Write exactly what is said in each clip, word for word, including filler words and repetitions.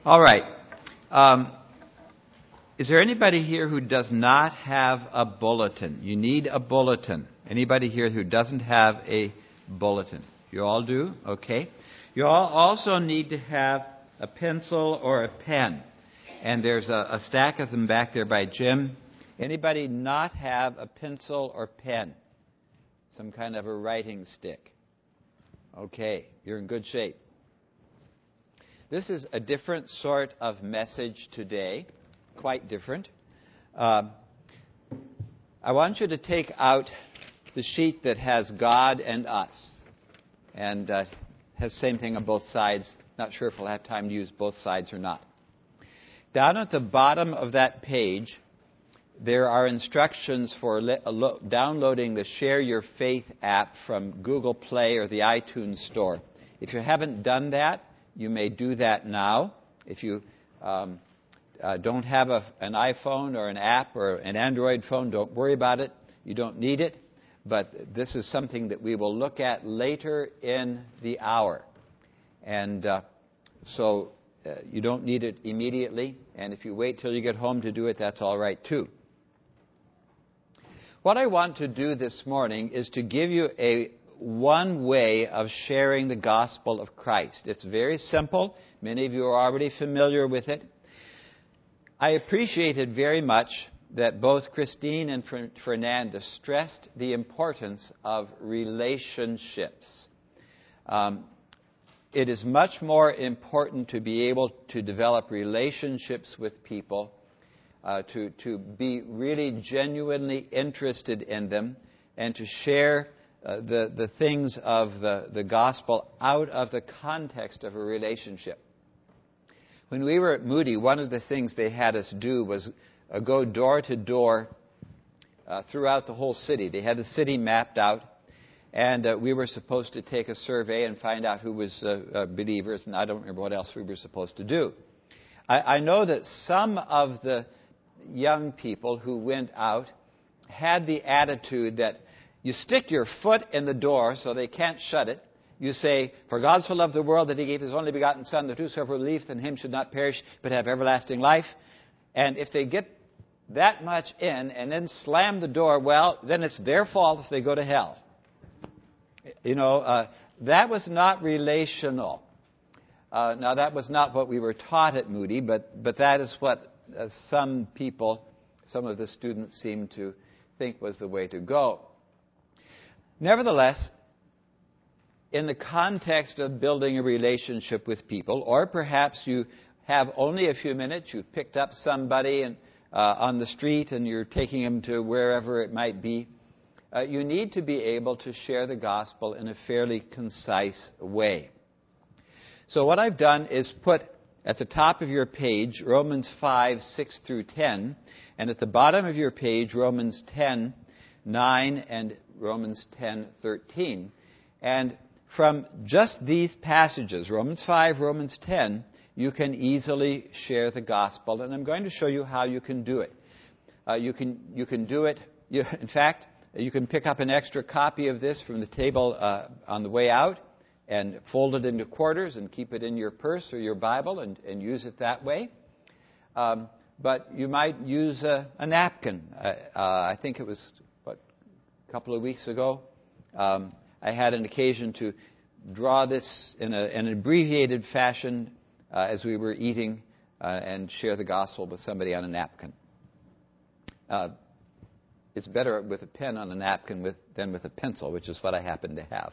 All right. Um, is there anybody here who does not have a bulletin? You need a bulletin. Anybody here who doesn't have a bulletin? You all do? Okay. You all also need to have a pencil or a pen. And there's a, a stack of them back there by Jim. Anybody not have a pencil or pen? Some kind of a writing stick? Okay, you're in good shape. This is a different sort of message today, quite different. Um, I want you to take out the sheet that has God and us, and uh, has the same thing on both sides. Not sure if we'll have time to use both sides or not. Down at the bottom of that page, there are instructions for li- lo- downloading the Share Your Faith app from Google Play or the iTunes Store. If you haven't done that, you may do that now. If you um, uh, don't have a, an iPhone or an app or an Android phone, don't worry about it. You don't need it. But this is something that we will look at later in the hour. And uh, so uh, you don't need it immediately. And if you wait till you get home to do it, that's all right too. What I want to do this morning is to give you a one way of sharing the gospel of Christ. It's very simple. Many of you are already familiar with it. I appreciated very much that both Christine and Fernanda stressed the importance of relationships. Um, it is much more important to be able to develop relationships with people, uh, to, to be really genuinely interested in them, and to share Uh, the, the things of the, the gospel out of the context of a relationship. When we were at Moody, one of the things they had us do was uh, go door to door uh, throughout the whole city. They had the city mapped out, and uh, we were supposed to take a survey and find out who was uh, uh, believers, and I don't remember what else we were supposed to do. I, I know that some of the young people who went out had the attitude that you stick your foot in the door so they can't shut it. You say, "For God so loved the world that he gave his only begotten Son, that whosoever believeth in him should not perish, but have everlasting life." And if they get that much in and then slam the door, well, then it's their fault if they go to hell. You know, uh, that was not relational. Uh, now, that was not what we were taught at Moody, but, but that is what uh, some people, some of the students seemed to think was the way to go. Nevertheless, in the context of building a relationship with people, or perhaps you have only a few minutes, you've picked up somebody and, uh, on the street and you're taking them to wherever it might be, uh, you need to be able to share the gospel in a fairly concise way. So what I've done is put at the top of your page Romans five, six through ten, and at the bottom of your page Romans ten, nine and Romans ten, thirteen. And from just these passages, Romans five, Romans ten, you can easily share the gospel. And I'm going to show you how you can do it. Uh, you can you can do it. You, in fact, you can pick up an extra copy of this from the table uh, on the way out and fold it into quarters and keep it in your purse or your Bible and, and use it that way. Um, but you might use a, a napkin. Uh, uh, I think it was a couple of weeks ago, um, I had an occasion to draw this in, a, in an abbreviated fashion uh, as we were eating uh, and share the gospel with somebody on a napkin. Uh, it's better with a pen on a napkin with, than with a pencil, which is what I happen to have.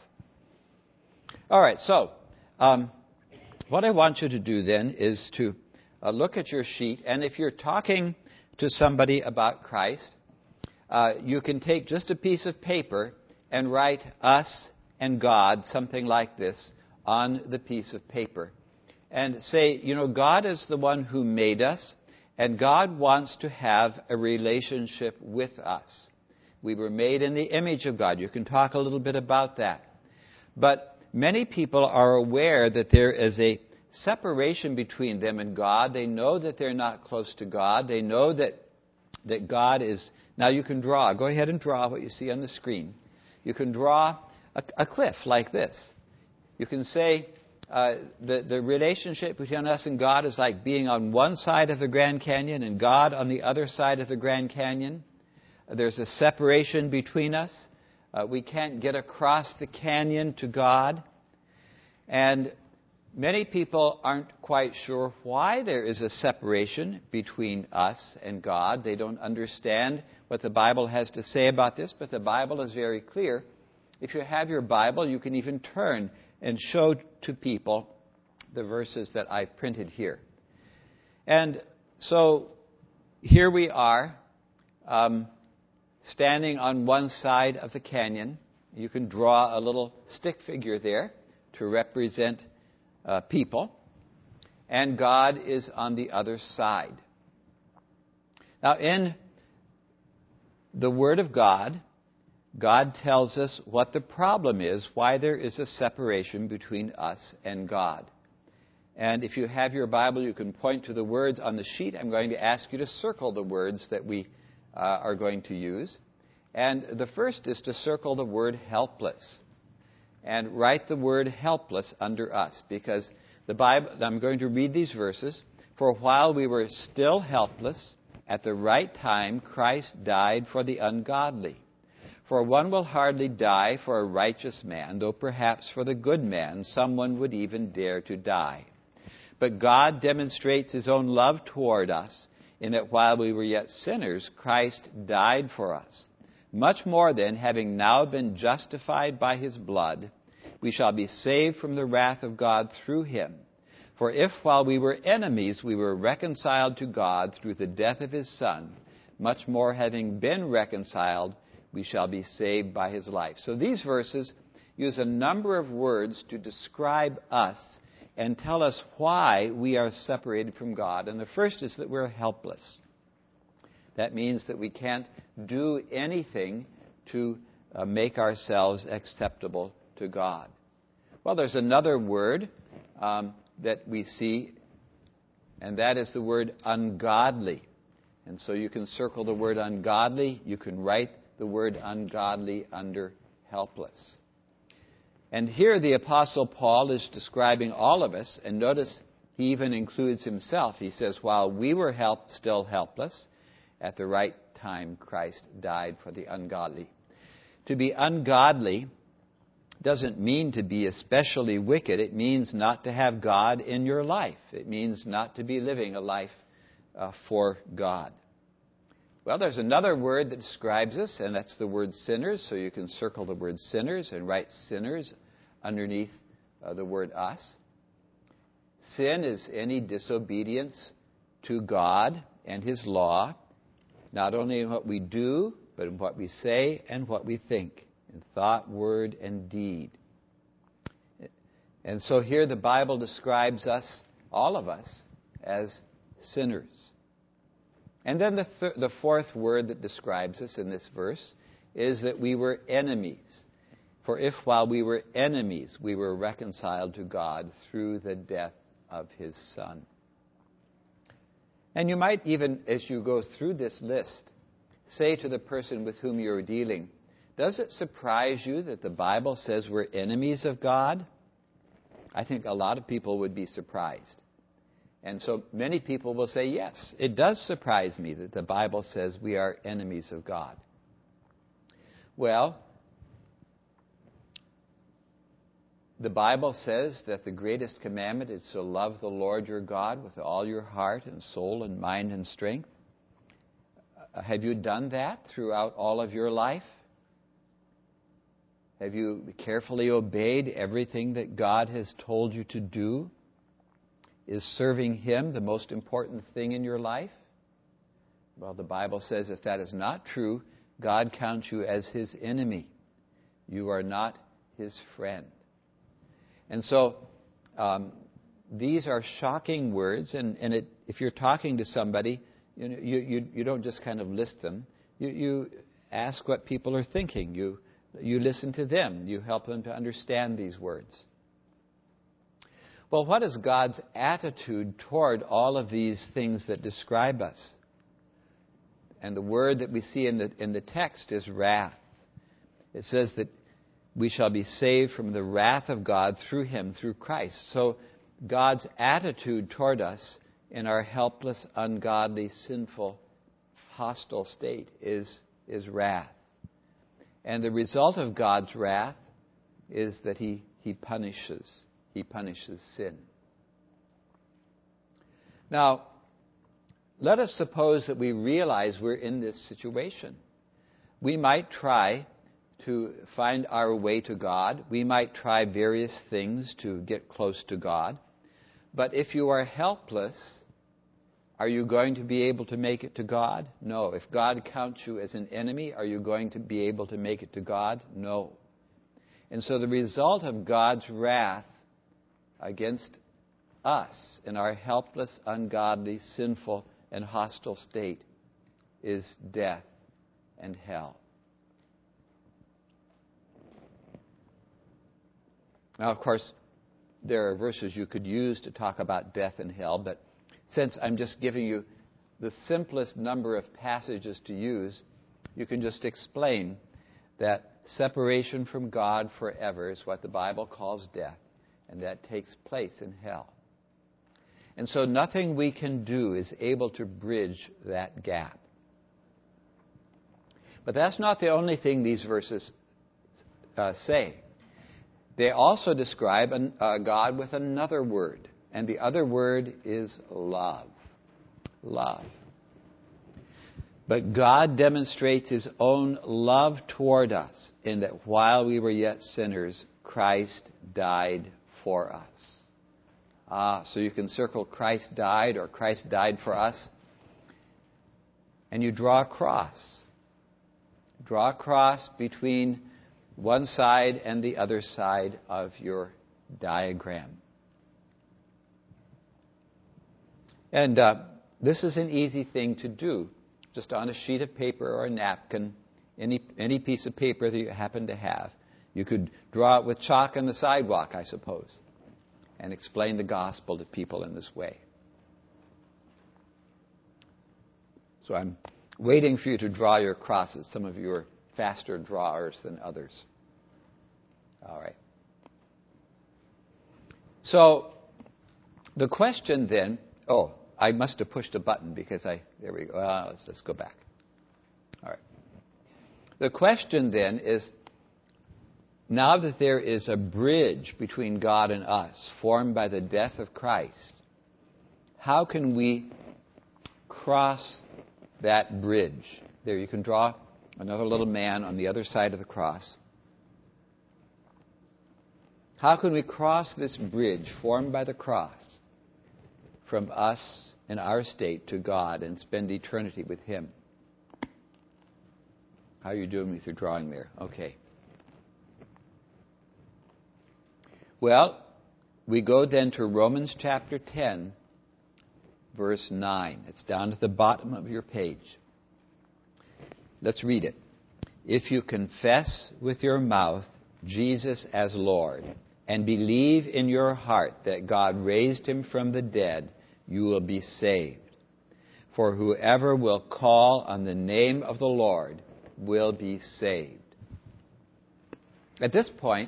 All right, so um, what I want you to do then is to uh, look at your sheet, and if you're talking to somebody about Christ, Uh, you can take just a piece of paper and write "us" and "God," something like this, on the piece of paper. And say, you know, God is the one who made us, and God wants to have a relationship with us. We were made in the image of God. You can talk a little bit about that. But many people are aware that there is a separation between them and God. They know that they're not close to God. They know that, that God is... Now you can draw. Go ahead and draw what you see on the screen. You can draw a, a cliff like this. You can say, uh, the, the relationship between us and God is like being on one side of the Grand Canyon and God on the other side of the Grand Canyon. Uh, there's a separation between us. Uh, we can't get across the canyon to God. And many people aren't quite sure why there is a separation between us and God. They don't understand what the Bible has to say about this, but the Bible is very clear. If you have your Bible, you can even turn and show to people the verses that I've printed here. And so here we are, um, standing on one side of the canyon. You can draw a little stick figure there to represent uh, people. And God is on the other side. Now, in the Word of God, God tells us what the problem is, why there is a separation between us and God. And if you have your Bible, you can point to the words on the sheet. I'm going to ask you to circle the words that we uh, are going to use. And the first is to circle the word helpless. And write the word helpless under us. Because the Bible, I'm going to read these verses. For while we were still helpless, at the right time Christ died for the ungodly. For one will hardly die for a righteous man, though perhaps for the good man someone would even dare to die. But God demonstrates His own love toward us, in that while we were yet sinners, Christ died for us. Much more then, having now been justified by His blood, we shall be saved from the wrath of God through Him. For if while we were enemies we were reconciled to God through the death of His Son, much more having been reconciled, we shall be saved by His life. So these verses use a number of words to describe us and tell us why we are separated from God. And the first is that we're helpless. That means that we can't do anything to uh, make ourselves acceptable to God. Well, there's another word um, that we see, and that is the word ungodly. And so you can circle the word ungodly. You can write the word ungodly under helpless. And here the Apostle Paul is describing all of us, and notice he even includes himself. He says, while we were help, still helpless, at the right time Christ died for the ungodly. To be ungodly doesn't mean to be especially wicked. It means not to have God in your life. It means not to be living a life uh, for God. Well, there's another word that describes us, and that's the word sinners. So you can circle the word sinners and write sinners underneath uh, the word us. Sin is any disobedience to God and His law, not only in what we do, but in what we say and what we think, in thought, word, and deed. And so here the Bible describes us, all of us, as sinners. And then the, th- the fourth word that describes us in this verse is that we were enemies. For if while we were enemies, we were reconciled to God through the death of His Son. And you might even, as you go through this list, say to the person with whom you're dealing, does it surprise you that the Bible says we're enemies of God? I think a lot of people would be surprised. And so many people will say, yes, it does surprise me that the Bible says we are enemies of God. Well, the Bible says that the greatest commandment is to love the Lord your God with all your heart and soul and mind and strength. Uh, have you done that throughout all of your life? Have you carefully obeyed everything that God has told you to do? Is serving Him the most important thing in your life? Well, the Bible says if that is not true, God counts you as His enemy. You are not His friend. And so um, these are shocking words, and, and it, if you're talking to somebody, you, know, you, you, you don't just kind of list them. You, you ask what people are thinking. You, you listen to them. You help them to understand these words. Well, what is God's attitude toward all of these things that describe us? And the word that we see in the, in the text is wrath. It says that we shall be saved from the wrath of God through him, through Christ. So God's attitude toward us in our helpless, ungodly, sinful, hostile state is, is wrath. And the result of God's wrath is that he, he punishes. He punishes sin. Now, let us suppose that we realize we're in this situation. We might try to find our way to God. We might try various things to get close to God. But if you are helpless, are you going to be able to make it to God? No. If God counts you as an enemy, are you going to be able to make it to God? No. And so the result of God's wrath against us in our helpless, ungodly, sinful, and hostile state is death and hell. Now, of course, there are verses you could use to talk about death and hell, but since I'm just giving you the simplest number of passages to use, you can just explain that separation from God forever is what the Bible calls death, and that takes place in hell. And so nothing we can do is able to bridge that gap. But that's not the only thing these verses uh, say. They also describe an, uh, God with another word, and the other word is love. Love. But God demonstrates his own love toward us in that while we were yet sinners, Christ died for us. Ah, so you can circle Christ died or Christ died for us. And you draw a cross. Draw a cross between one side and the other side of your diagram. And uh, this is an easy thing to do. Just on a sheet of paper or a napkin, any, any piece of paper that you happen to have. You could draw it with chalk on the sidewalk, I suppose, and explain the gospel to people in this way. So I'm waiting for you to draw your crosses. Some of you are faster drawers than others. All right. So the question then, oh, I must have pushed a button because I, there we go. Well, let's, let's go back. All right. The question then is, now that there is a bridge between God and us formed by the death of Christ, how can we cross that bridge? There, you can draw another little man on the other side of the cross. How can we cross this bridge formed by the cross from us in our state to God and spend eternity with him? How are you doing with your drawing there? Okay. Well, we go then to Romans chapter ten, verse nine. It's down at the bottom of your page. Let's read it. If you confess with your mouth Jesus as Lord and believe in your heart that God raised him from the dead, you will be saved. For whoever will call on the name of the Lord will be saved. At this point,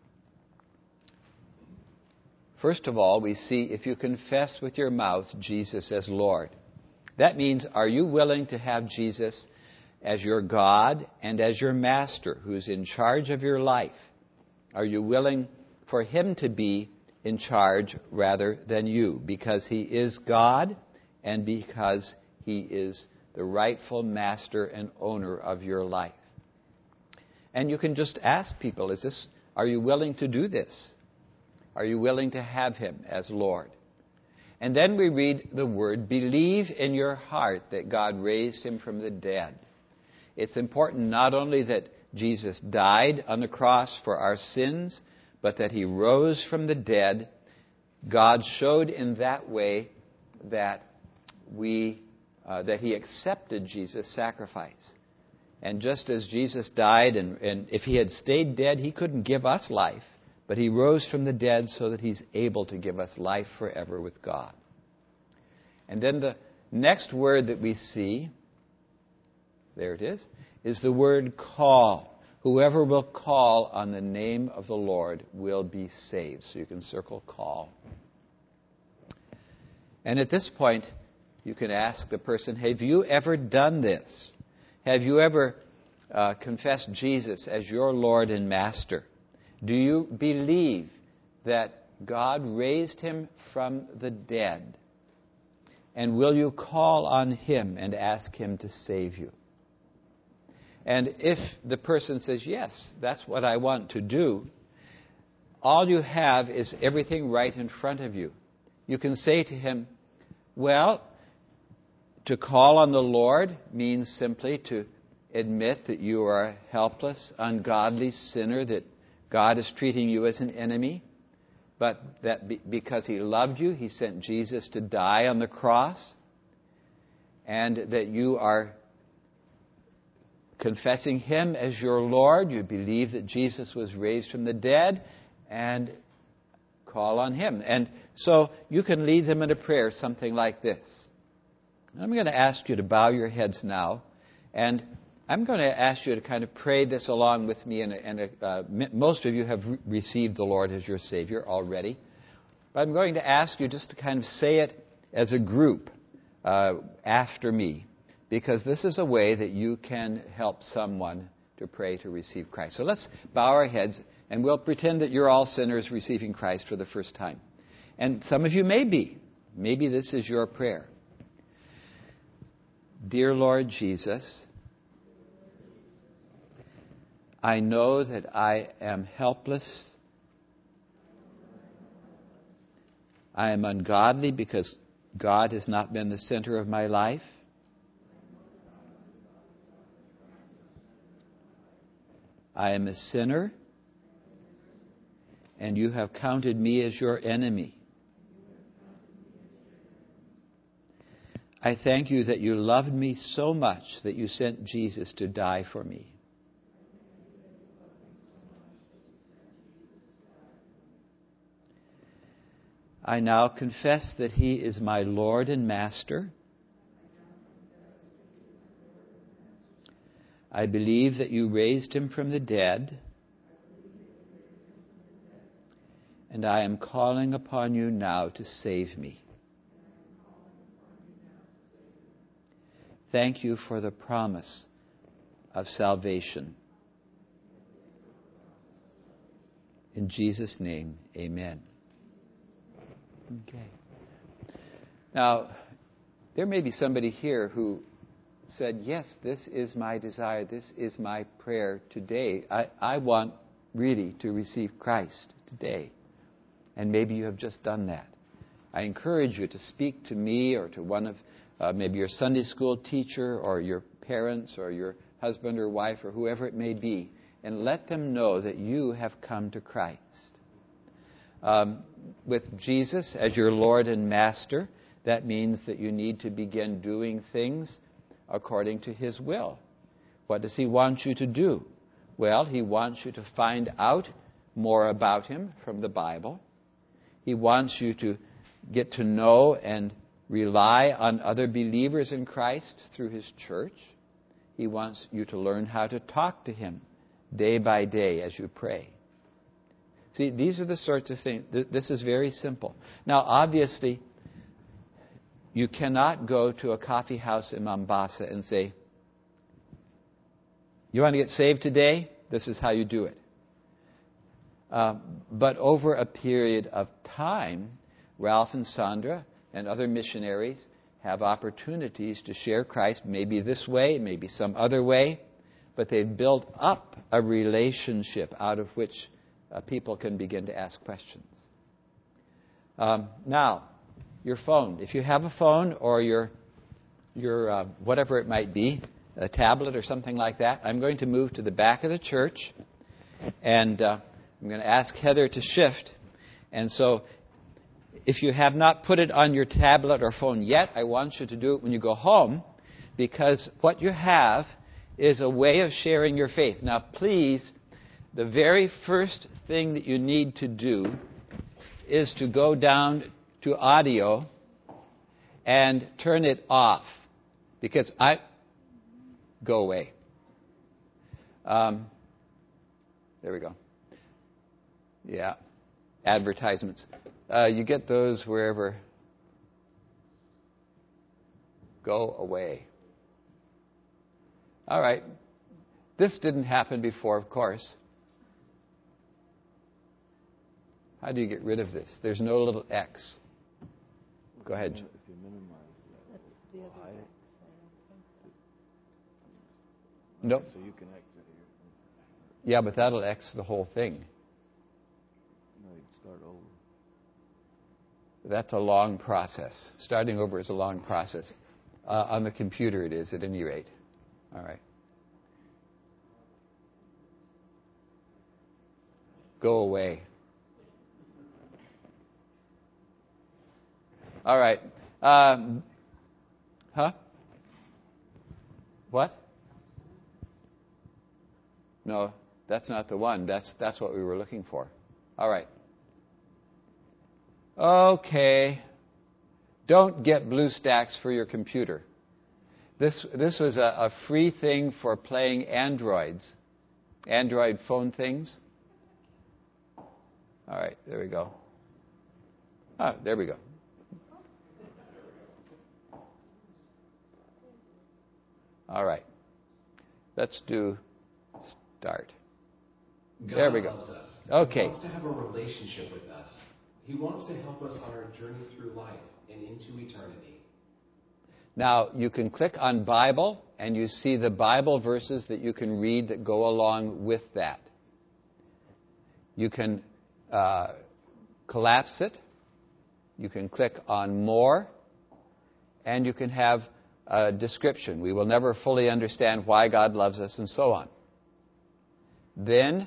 first of all, we see if you confess with your mouth Jesus as Lord. That means, are you willing to have Jesus as your God and as your master who's in charge of your life? Are you willing for him to be in charge rather than you, because he is God and because he is the rightful master and owner of your life? And you can just ask people, is this, are you willing to do this? Are you willing to have him as Lord? And then we read the word, believe in your heart that God raised him from the dead. It's important not only that Jesus died on the cross for our sins, but that he rose from the dead. God showed in that way that we uh, that he accepted Jesus' sacrifice. And just as Jesus died, and, and if he had stayed dead, he couldn't give us life. But he rose from the dead so that he's able to give us life forever with God. And then the next word that we see, there it is, is the word call. Whoever will call on the name of the Lord will be saved. So you can circle call. And at this point, you can ask the person, have you ever done this? Have you ever uh, confessed Jesus as your Lord and Master? Do you believe that God raised him from the dead? And will you call on him and ask him to save you? And if the person says, yes, that's what I want to do, all you have is everything right in front of you. You can say to him, well, to call on the Lord means simply to admit that you are a helpless, ungodly sinner, that God is treating you as an enemy, but that be- because he loved you, he sent Jesus to die on the cross, and that you are confessing him as your Lord. You believe that Jesus was raised from the dead, and call on him. And so you can lead them in a prayer, something like this. I'm going to ask you to bow your heads now, and I'm going to ask you to kind of pray this along with me. And, and uh, most of you have re- received the Lord as your Savior already. But I'm going to ask you just to kind of say it as a group uh, after me, because this is a way that you can help someone to pray to receive Christ. So let's bow our heads, and we'll pretend that you're all sinners receiving Christ for the first time. And some of you may be. Maybe this is your prayer. Dear Lord Jesus, I know that I am helpless. I am ungodly because God has not been the center of my life. I am a sinner, and you have counted me as your enemy. I thank you that you loved me so much that you sent Jesus to die for me. I now confess that he is my Lord and Master. I believe that you raised him from the dead. And I am calling upon you now to save me. Thank you for the promise of salvation. In Jesus' name, amen. Okay. Now, there may be somebody here who said, yes, this is my desire, this is my prayer today. I, I want really to receive Christ today. And maybe you have just done that. I encourage you to speak to me or to one of uh, maybe your Sunday school teacher or your parents or your husband or wife or whoever it may be, and let them know that you have come to Christ. Um, with Jesus as your Lord and Master, that means that you need to begin doing things according to his will. What does he want you to do? Well, he wants you to find out more about him from the Bible. He wants you to get to know and rely on other believers in Christ through his church. He wants you to learn how to talk to him day by day as you pray. See, these are the sorts of things. This is very simple. Now, obviously, you cannot go to a coffee house in Mombasa and say, you want to get saved today? This is how you do it. Uh, but over a period of time, Ralph and Sandra and other missionaries have opportunities to share Christ, maybe this way, maybe some other way, but they've built up a relationship out of which uh, people can begin to ask questions. Um, now, your phone. If you have a phone or your, your uh, whatever it might be, a tablet or something like that, I'm going to move to the back of the church, and uh, I'm going to ask Heather to shift. And so if you have not put it on your tablet or phone yet, I want you to do it when you go home, because what you have is a way of sharing your faith. Now, please, the very first thing that you need to do is to go down to audio and turn it off, because I... Go away. Um, There we go. Yeah. Advertisements. Uh, you get those wherever. Go away. All right. This didn't happen before, of course. How do you get rid of this? There's no little X. Go ahead. If you minimize that, The other why? X, Nope. So you can exit here. Yeah, but that'll X the whole thing. No, you start over. That's a long process. Starting over is a long process. Uh, on the computer it is, at any rate. All right. Go away. All right. Um, huh? What? No, that's not the one. That's that's what we were looking for. All right. Okay. Don't get BlueStacks for your computer. This this was a, a free thing for playing Androids, Android phone things. All right, there we go. Oh, there we go. All right. Let's do start. God There we go. loves us. Okay. He wants to have a relationship with us. He wants to help us on our journey through life and into eternity. Now, you can click on Bible, and you see the Bible verses that you can read that go along with that. You can uh, collapse it. You can click on More, and you can have a description. We will never fully understand why God loves us, and so on. Then,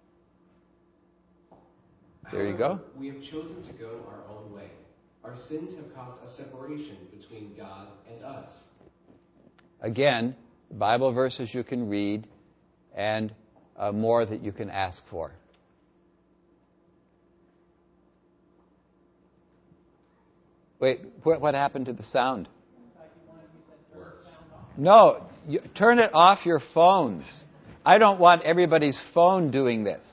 there you go. However, we have chosen to go our own way. Our sins have caused a separation between God and us. Again, Bible verses you can read, and uh, more that you can ask for. Wait, what, what happened to the sound? Works. No, you, turn it off your phones. I don't want everybody's phone doing this.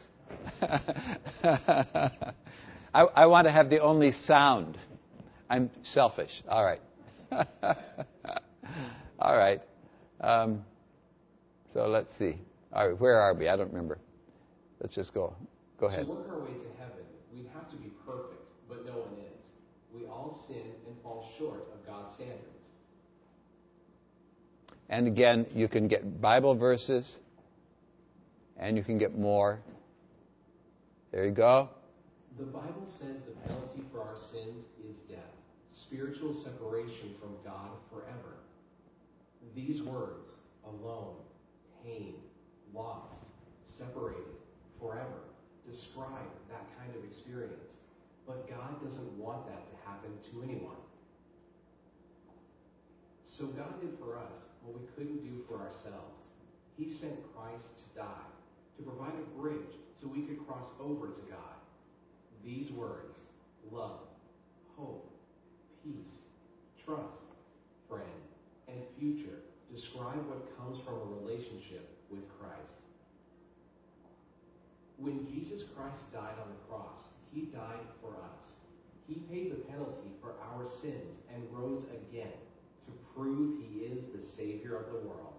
I, I want to have the only sound. I'm selfish. All right. All right. Um, so let's see. All right, where are we? I don't remember. Let's just go. Go ahead. To work our way to heaven, we'd have to be perfect, but no one is. We all sin and fall short of God's standards. And again, you can get Bible verses, and you can get more. There you go. The Bible says the penalty for our sins is death, spiritual separation from God forever. These words, alone, pain, lost, separated, forever, describe that kind of experience. But God doesn't want that to happen to anyone. So God did for us what we couldn't do for ourselves. He sent Christ to die, to provide a bridge so we could cross over to God. These words, love, hope, peace, trust, friend, and future, describe what comes from a relationship with Christ. When Jesus Christ died on the cross, he died for us. He paid the penalty for our sins and rose again to prove he is the Savior of the world.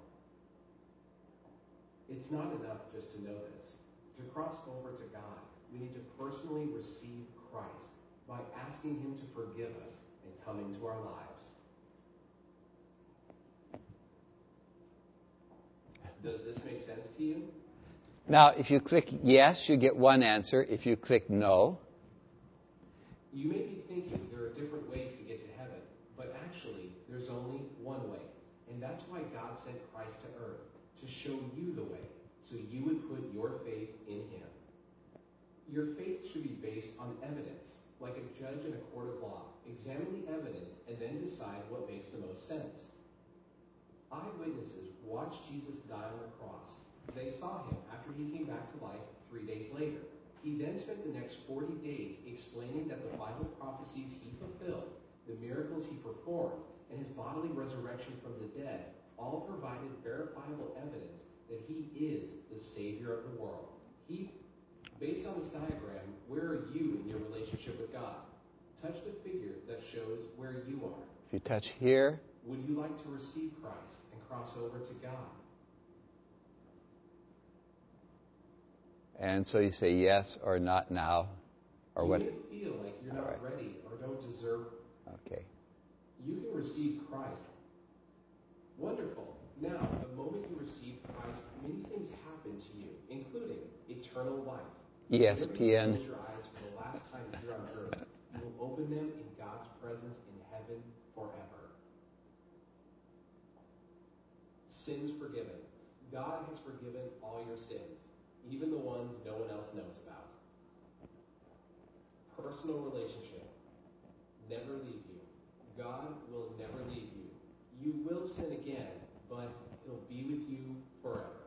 It's not enough just to know this. To cross over to God, we need to personally receive Christ by asking him to forgive us and come into our lives. Does this make sense to you? Now, if you click yes, you get one answer. If you click no, You may be thinking there are different ways to get to heaven, but actually, there's only one way. And that's why God sent Christ to earth, to show you the way, so you would put your faith in him. Your faith should be based on evidence, like a judge in a court of law. Examine the evidence and then decide what makes the most sense. Eyewitnesses watched Jesus die on the cross. They saw him after he came back to life three days later. He then spent the next forty days explaining that the Bible prophecies he fulfilled, the miracles he performed, and his bodily resurrection from the dead all provided verifiable evidence that he is the Savior of the world. Keep, based on this diagram, where are you in your relationship with God? Touch the figure that shows where you are. If you touch here, would you like to receive Christ and cross over to God? And so you say yes or not now, or you what? You may feel like you're All not right. ready or don't deserve. Okay. You can receive Christ. Wonderful. Now, the moment you receive Christ, many things happen to you, including eternal life. E S P N. Close your eyes for the last time here on earth. You will open them in God's presence in heaven forever. Sins forgiven. God has forgiven all your sins, even the ones no one else knows about. Personal relationship. Never leave you. God will never leave you. You will sin again, but He'll be with you forever.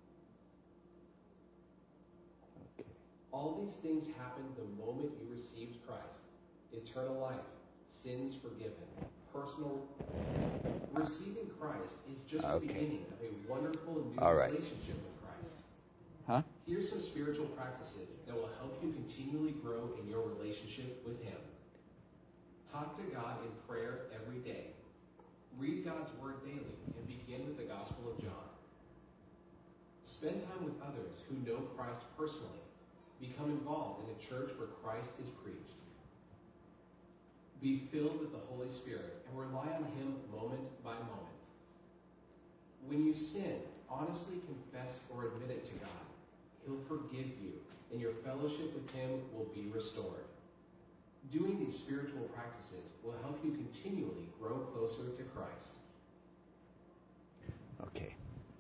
Okay. All these things happened the moment you received Christ. Eternal life, sins forgiven, personal. Receiving Christ is just Okay. the beginning of a wonderful new All right. relationship with Christ. Huh? Here's some spiritual practices that will help you continually grow in your relationship with Him. Talk to God in prayer every day. Read God's Word daily and begin with the Gospel of John. Spend time with others who know Christ personally. Become involved in a church where Christ is preached. Be filled with the Holy Spirit and rely on Him moment by moment. When you sin, honestly confess or admit it to God. He'll forgive you, and your fellowship with Him will be restored. Doing these spiritual practices will help you continually grow closer to Christ. Okay.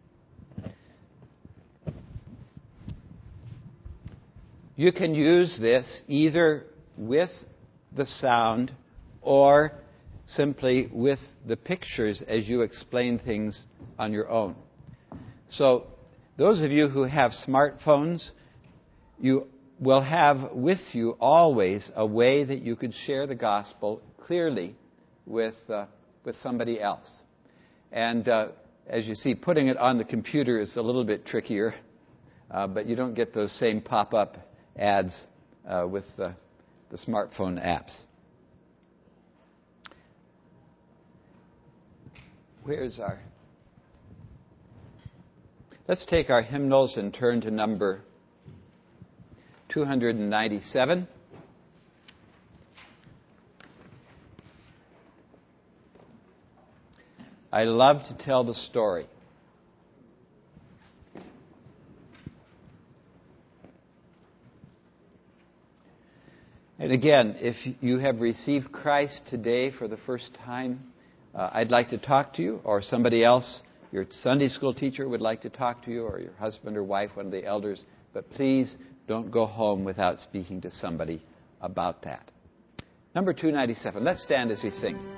You can use this either with the sound or simply with the pictures as you explain things on your own. So, those of you who have smartphones, you will have with you always a way that you could share the gospel clearly with uh, with somebody else. And uh, as you see, putting it on the computer is a little bit trickier, uh, but you don't get those same pop-up ads uh, with uh, the smartphone apps. Where's our... Let's take our hymnals and turn to number two ninety-seven. I love to tell the story. And again, if you have received Christ today for the first time, uh, I'd like to talk to you, or somebody else, your Sunday school teacher would like to talk to you, or your husband or wife, one of the elders. But please don't go home without speaking to somebody about that. Number two ninety-seven. Let's stand as we sing.